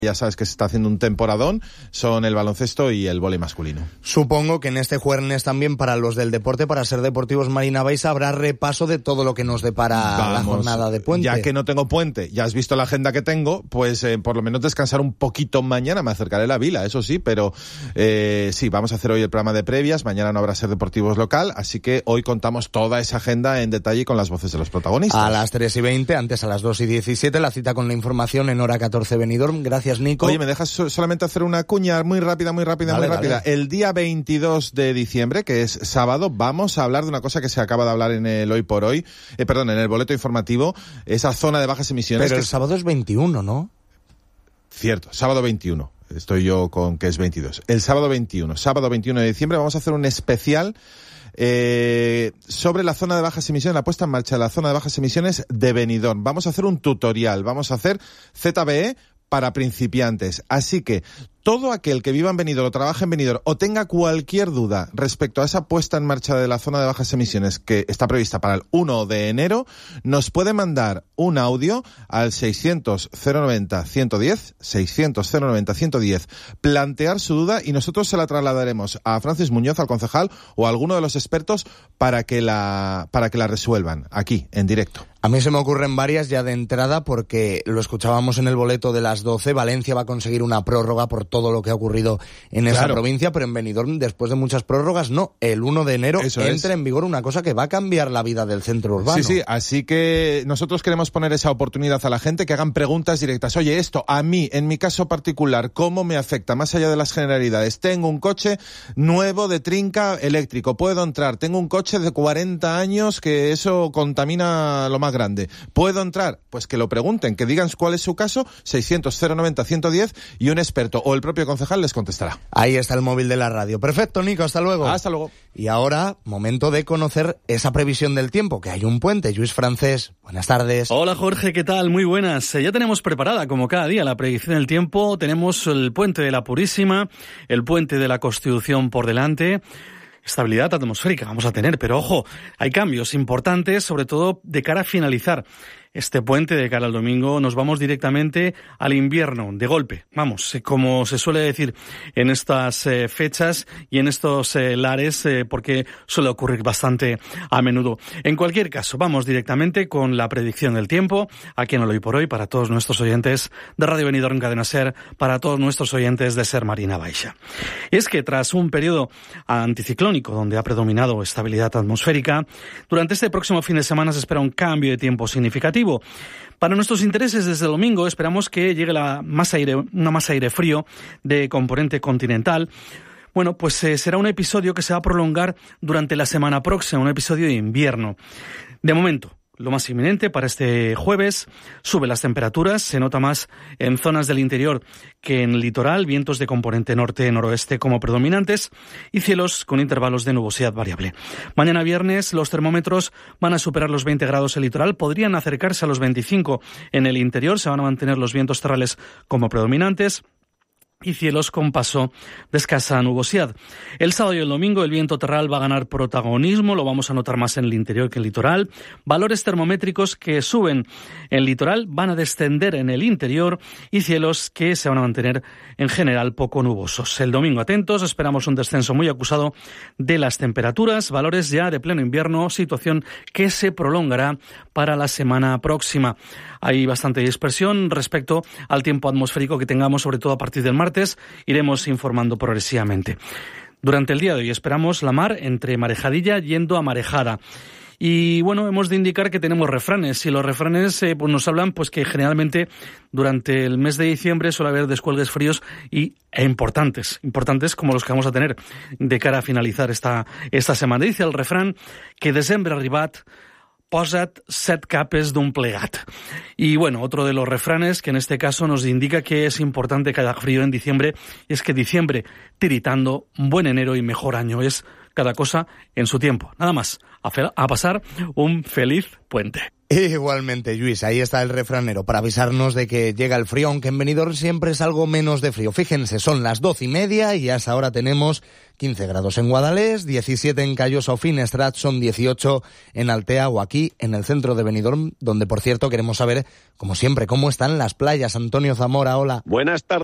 Ya sabes que se está haciendo un temporadón, son el baloncesto y el vóley masculino. Supongo que en este jueves también para los del deporte, para Ser Deportivos Marina Baixa, habrá repaso de todo lo que nos depara la jornada de puente. Ya que no tengo puente, ya has visto la agenda que tengo, pues por lo menos descansar un poquito mañana, me acercaré a la vila, eso sí, pero sí, vamos a hacer hoy el programa de previas, mañana no habrá Ser Deportivos local, así que hoy contamos toda esa agenda en detalle con las voces de los protagonistas. A las 3:20, antes a las 2:17, la cita con la información en hora 14 Benidorm. Gracias, Nico. Oye, ¿me dejas solamente hacer una cuña muy rápida? Dale. El día 22 de diciembre, que es sábado, vamos a hablar de una cosa que se acaba de hablar en el Hoy por Hoy, en el boleto informativo, esa zona de bajas emisiones. Pero el sábado es 21, ¿no? Cierto, sábado 21. Estoy yo con que es 22. El sábado 21 de diciembre, vamos a hacer un especial sobre la zona de bajas emisiones, la puesta en marcha de la zona de bajas emisiones de Benidorm. Vamos a hacer un tutorial, vamos a hacer ZBE para principiantes. Así que todo aquel que viva en Benidorm o trabaje en Benidorm o tenga cualquier duda respecto a esa puesta en marcha de la zona de bajas emisiones que está prevista para el 1 de enero, nos puede mandar un audio al 600-090-110, 600-090-110, plantear su duda y nosotros se la trasladaremos a Francis Muñoz, al concejal, o a alguno de los expertos para que la resuelvan aquí, en directo. A mí se me ocurren varias ya de entrada porque lo escuchábamos en el boleto de las 12, Valencia va a conseguir una prórroga por todo lo que ha ocurrido en esa provincia, pero en Benidorm, después de muchas prórrogas, no. El 1 de enero entra en vigor una cosa que va a cambiar la vida del centro urbano. Sí, así que nosotros queremos poner esa oportunidad a la gente, que hagan preguntas directas. Oye, esto a mí, en mi caso particular, ¿cómo me afecta? Más allá de las generalidades. Tengo un coche nuevo de trinca eléctrico, ¿puedo entrar? Tengo un coche de 40 años que eso contamina lo más grande. ¿Puedo entrar? Pues que lo pregunten, que digan cuál es su caso, 600-090-110, y un experto o el propio concejal les contestará. Ahí está el móvil de la radio. Perfecto, Nico, hasta luego. Hasta luego. Y ahora, momento de conocer esa previsión del tiempo, que hay un puente. Luis Francés, buenas tardes. Hola Jorge, ¿qué tal? Muy buenas. Ya tenemos preparada, como cada día, la predicción del tiempo. Tenemos el puente de la Purísima, el puente de la Constitución por delante. Estabilidad atmosférica vamos a tener, pero ojo, hay cambios importantes, sobre todo de cara a finalizar este puente, de cara al domingo. Nos vamos directamente al invierno, de golpe. Vamos, como se suele decir en estas fechas y en estos lares, porque suele ocurrir bastante a menudo. En cualquier caso, vamos directamente con la predicción del tiempo, aquí en el Hoy por Hoy, para todos nuestros oyentes de Radio Benidorm Cadena Ser, para todos nuestros oyentes de Ser Marina Baixa. Y es que tras un periodo anticiclónico donde ha predominado estabilidad atmosférica, durante este próximo fin de semana se espera un cambio de tiempo significativo. Para nuestros intereses, desde el domingo esperamos que llegue una masa de aire frío de componente continental. Bueno, pues será un episodio que se va a prolongar durante la semana próxima, un episodio de invierno. De momento, lo más inminente para este jueves, sube las temperaturas, se nota más en zonas del interior que en el litoral, vientos de componente norte-noroeste como predominantes y cielos con intervalos de nubosidad variable. Mañana viernes los termómetros van a superar los 20 grados en el litoral, podrían acercarse a los 25 en el interior, se van a mantener los vientos terrales como predominantes y cielos con paso de escasa nubosidad. El sábado y el domingo el viento terral va a ganar protagonismo, lo vamos a notar más en el interior que en el litoral. Valores termométricos que suben en el litoral van a descender en el interior y cielos que se van a mantener en general poco nubosos. El domingo, atentos, esperamos un descenso muy acusado de las temperaturas, valores ya de pleno invierno, situación que se prolongará para la semana próxima. Hay bastante dispersión respecto al tiempo atmosférico que tengamos, sobre todo a partir del martes. Iremos informando progresivamente. Durante el día de hoy esperamos la mar entre marejadilla yendo a marejada. Y bueno, hemos de indicar que tenemos refranes, y los refranes pues nos hablan pues que generalmente durante el mes de diciembre suele haber descuelgues fríos e importantes como los que vamos a tener de cara a finalizar esta semana. Dice el refrán que desembre arribat, posa't 7 capes d'un plegat. Y bueno, otro de los refranes que en este caso nos indica que es importante que haya frío en diciembre, y es que diciembre tiritando, buen enero y mejor año. Es cada cosa en su tiempo. Nada más, a pasar un feliz puente. Igualmente, Luis, ahí está el refranero para avisarnos de que llega el frío, aunque en Benidorm siempre es algo menos de frío. Fíjense, son las 12:30 y a esa hora tenemos 15 grados en Guadalest, 17 en Callosa o Finestrat, son 18 en Altea o aquí en el centro de Benidorm, donde por cierto queremos saber, como siempre, cómo están las playas. Antonio Zamora, hola. Buenas tardes.